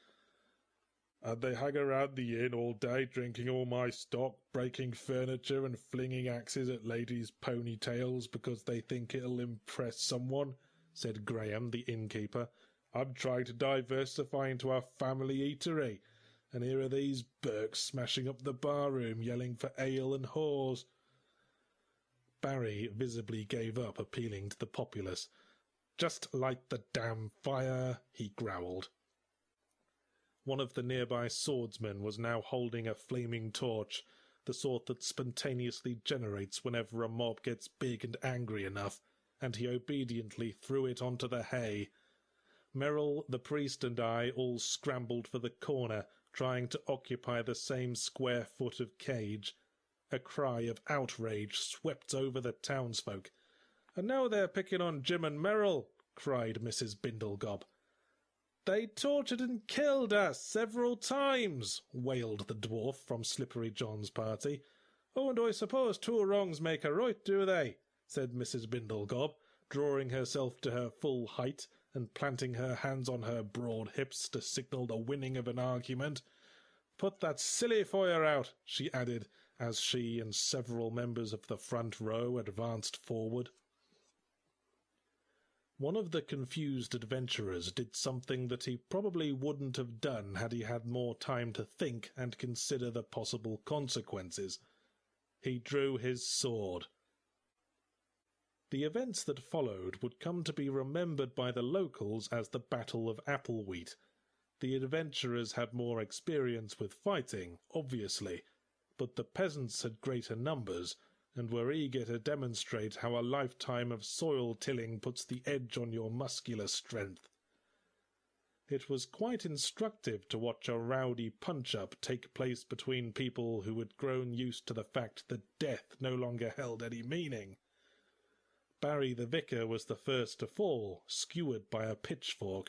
Speaker 1: "And they hang around the inn all day drinking all my stock, breaking furniture and flinging axes at ladies' ponytails because they think it'll impress someone," said Graham, the innkeeper. "I'm trying to diversify into a family eatery, and here are these Burks smashing up the barroom, yelling for ale and whores." Barry visibly gave up appealing to the populace. "Just light the damn fire," he growled. One of the nearby swordsmen was now holding a flaming torch, the sort that spontaneously generates whenever a mob gets big and angry enough, and he obediently threw it onto the hay. Merrill, the priest, and I all scrambled for the corner, trying to occupy the same square foot of cage. A cry of outrage swept over the townsfolk. "And now they're picking on Jim and Merrill," cried Missus Bindlegob. "They tortured and killed us several times," wailed the dwarf from Slippery John's party. "Oh, and I suppose two wrongs make a right, do they?" said Missus Bindlegob, drawing herself to her full height and planting her hands on her broad hips to signal the winning of an argument. "Put that silly fire out," she added, as she and several members of the front row advanced forward. One of the confused adventurers did something that he probably wouldn't have done had he had more time to think and consider the possible consequences. He drew his sword. The events that followed would come to be remembered by the locals as the Battle of Applewheat. The adventurers had more experience with fighting, obviously, but the peasants had greater numbers, and were eager to demonstrate how a lifetime of soil-tilling puts the edge on your muscular strength. It was quite instructive to watch a rowdy punch-up take place between people who had grown used to the fact that death no longer held any meaning. Barry the vicar was the first to fall, skewered by a pitchfork.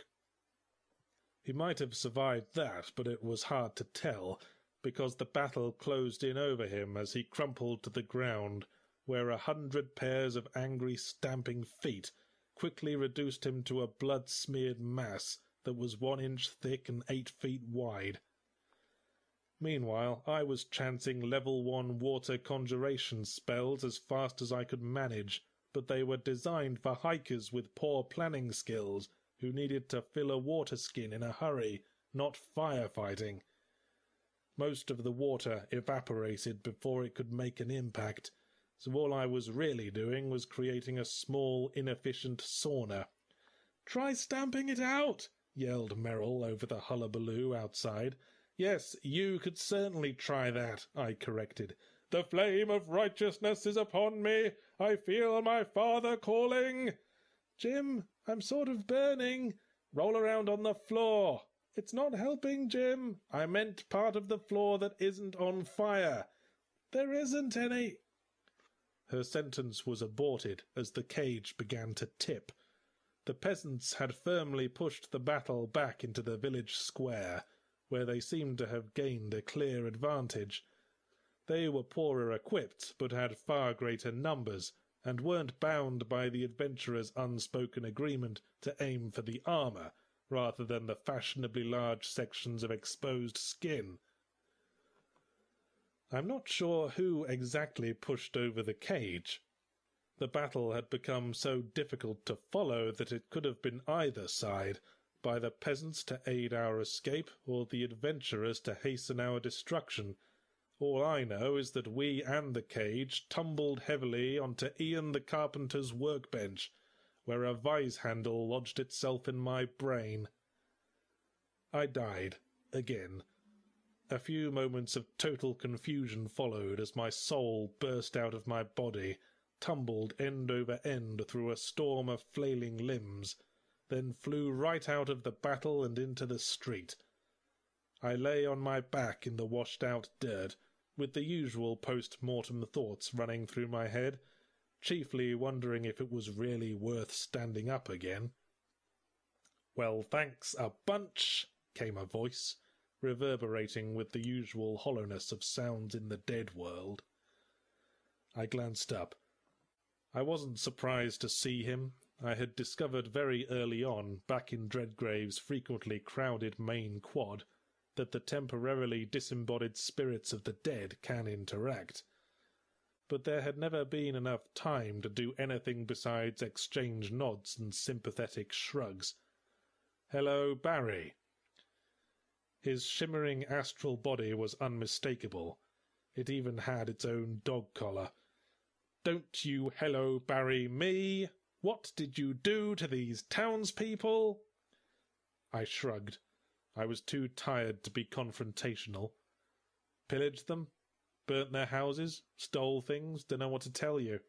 Speaker 1: He might have survived that, but it was hard to tell, because the battle closed in over him as he crumpled to the ground, where a hundred pairs of angry stamping feet quickly reduced him to a blood-smeared mass that was one inch thick and eight feet wide. Meanwhile, I was chanting level one water conjuration spells as fast as I could manage, but they were designed for hikers with poor planning skills who needed to fill a water skin in a hurry, not firefighting. Most of the water evaporated before it could make an impact, so all I was really doing was creating a small, inefficient sauna. "Try stamping it out!" yelled Merrill over the hullabaloo outside. "Yes, you could certainly try that," I corrected. "The flame of righteousness is upon me. I feel my Father calling." "Jim, I'm sort of burning." "Roll around on the floor." "It's not helping, Jim. I meant part of the floor that isn't on fire." "There isn't any." Her sentence was aborted as the cage began to tip. The peasants had firmly pushed the battle back into the village square, where they seemed to have gained a clear advantage. They were poorer equipped, but had far greater numbers, and weren't bound by the adventurers' unspoken agreement to aim for the armour, rather than the fashionably large sections of exposed skin. I'm not sure who exactly pushed over the cage. The battle had become so difficult to follow that it could have been either side, by the peasants to aid our escape or the adventurers to hasten our destruction. All I know is that we and the cage tumbled heavily onto Ian the carpenter's workbench, where a vise-handle lodged itself in my brain. I died, again. A few moments of total confusion followed as my soul burst out of my body, tumbled end over end through a storm of flailing limbs, then flew right out of the battle and into the street. I lay on my back in the washed-out dirt, with the usual post-mortem thoughts running through my head, chiefly wondering if it was really worth standing up again. "Well, thanks a bunch," came a voice, reverberating with the usual hollowness of sounds in the dead world. I glanced up. I wasn't surprised to see him. I had discovered very early on, back in Dreadgrave's frequently crowded main quad, that the temporarily disembodied spirits of the dead can interact. But there had never been enough time to do anything besides exchange nods and sympathetic shrugs. "Hello, Barry." His shimmering astral body was unmistakable. It even had its own dog collar. "Don't you hello Barry me? What did you do to these townspeople?" I shrugged. I was too tired to be confrontational. Pillaged them? Burnt their houses? Stole things? Dunno what to tell you.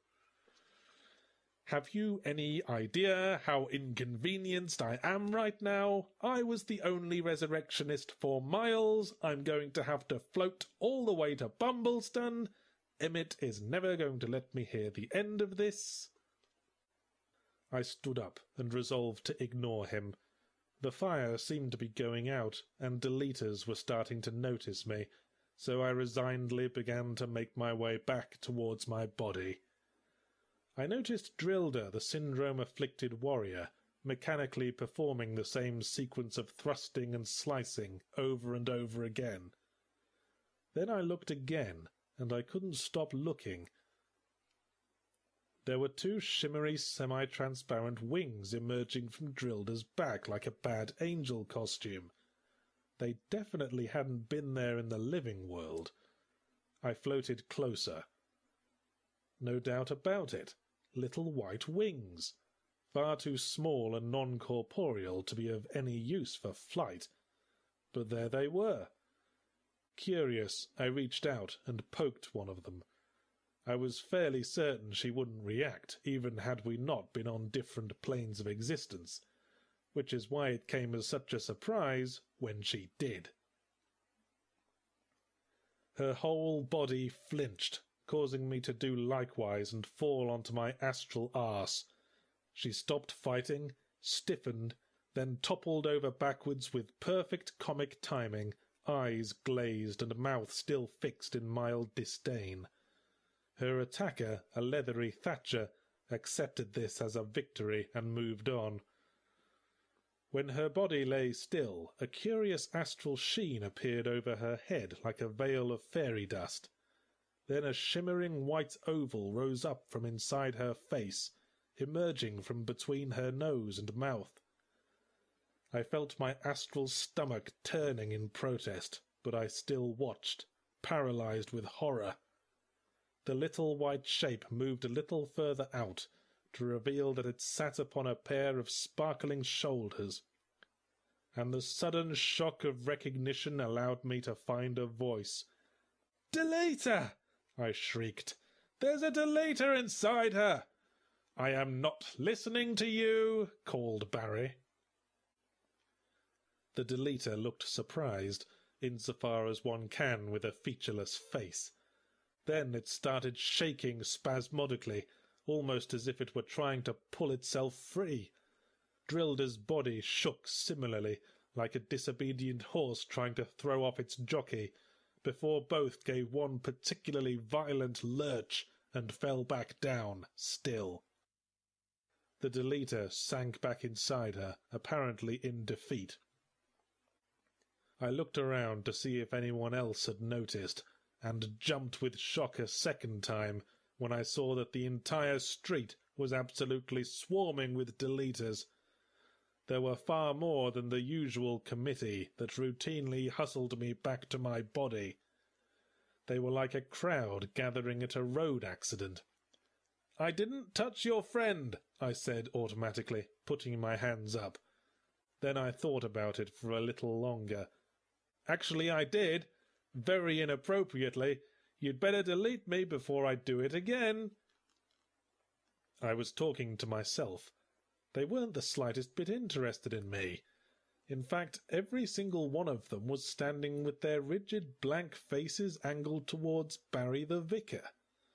Speaker 1: "Have you any idea how inconvenienced I am right now? I was the only resurrectionist for miles. I'm going to have to float all the way to Bumbleston. Emmett is never going to let me hear the end of this." I stood up and resolved to ignore him. The fire seemed to be going out, and deleters were starting to notice me, so I resignedly began to make my way back towards my body. I noticed Drilder, the syndrome-afflicted warrior, mechanically performing the same sequence of thrusting and slicing over and over again. Then I looked again, and I couldn't stop looking. There were two shimmery semi-transparent wings emerging from Drilder's back like a bad angel costume. They definitely hadn't been there in the living world. I floated closer. No doubt about it. Little white wings. Far too small and non-corporeal to be of any use for flight. But there they were. Curious, I reached out and poked one of them. I was fairly certain she wouldn't react, even had we not been on different planes of existence, which is why it came as such a surprise when she did. Her whole body flinched, causing me to do likewise and fall onto my astral arse. She stopped fighting, stiffened, then toppled over backwards with perfect comic timing, eyes glazed and mouth still fixed in mild disdain. Her attacker, a leathery Thatcher, accepted this as a victory and moved on. When her body lay still, a curious astral sheen appeared over her head like a veil of fairy dust. Then a shimmering white oval rose up from inside her face, emerging from between her nose and mouth. I felt my astral stomach turning in protest, but I still watched, paralyzed with horror. The little white shape moved a little further out, to reveal that it sat upon a pair of sparkling shoulders, and the sudden shock of recognition allowed me to find a voice. "Deleter!" I shrieked. "There's a deleter inside her!" "I am not listening to you," called Barry. The deleter looked surprised, insofar as one can with a featureless face. Then it started shaking spasmodically, almost as if it were trying to pull itself free. Drilder's body shook similarly, like a disobedient horse trying to throw off its jockey, before both gave one particularly violent lurch and fell back down, still. The deleter sank back inside her, apparently in defeat. I looked around to see if anyone else had noticed, and jumped with shock a second time when I saw that the entire street was absolutely swarming with deleters. There were far more than the usual committee that routinely hustled me back to my body. They were like a crowd gathering at a road accident. "I didn't touch your friend," I said automatically, putting my hands up. Then I thought about it for a little longer. "Actually, I did. Very inappropriately. You'd better delete me before I do it again." I was talking to myself. They weren't the slightest bit interested in me. In fact, every single one of them was standing with their rigid blank faces angled towards Barry the Vicar.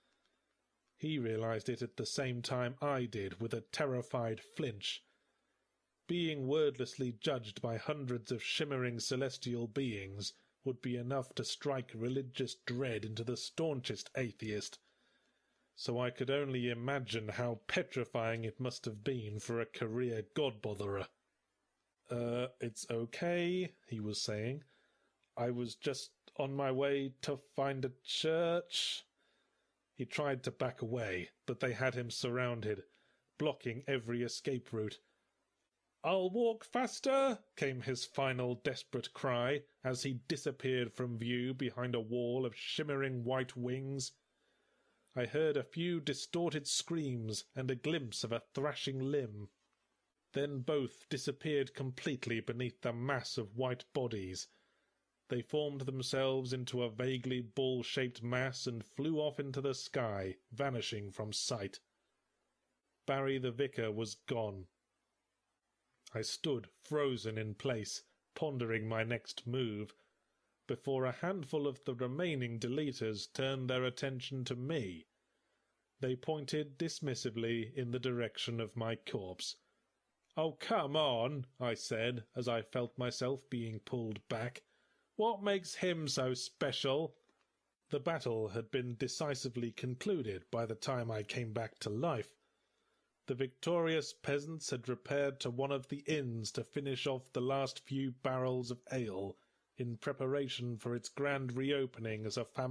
Speaker 1: He realized it at the same time I did, with a terrified flinch. Being wordlessly judged by hundreds of shimmering celestial beings would be enough to strike religious dread into the staunchest atheist, so I could only imagine how petrifying it must have been for a career godbotherer. Uh, it's okay," he was saying. "I was just on my way to find a church." He tried to back away, but they had him surrounded, blocking every escape route. "I'll walk faster," came his final desperate cry as he disappeared from view behind a wall of shimmering white wings. I heard a few distorted screams and a glimpse of a thrashing limb. Then both disappeared completely beneath the mass of white bodies. They formed themselves into a vaguely ball-shaped mass and flew off into the sky, vanishing from sight. Barry the Vicar was gone. I stood frozen in place, pondering my next move. before a handful of the remaining deleters turned their attention to me. They pointed dismissively in the direction of my corpse. "Oh, come on," I said, as I felt myself being pulled back. "What makes him so special?" The battle had been decisively concluded by the time I came back to life. The victorious peasants had repaired to one of the inns to finish off the last few barrels of ale, in preparation for its grand reopening as a family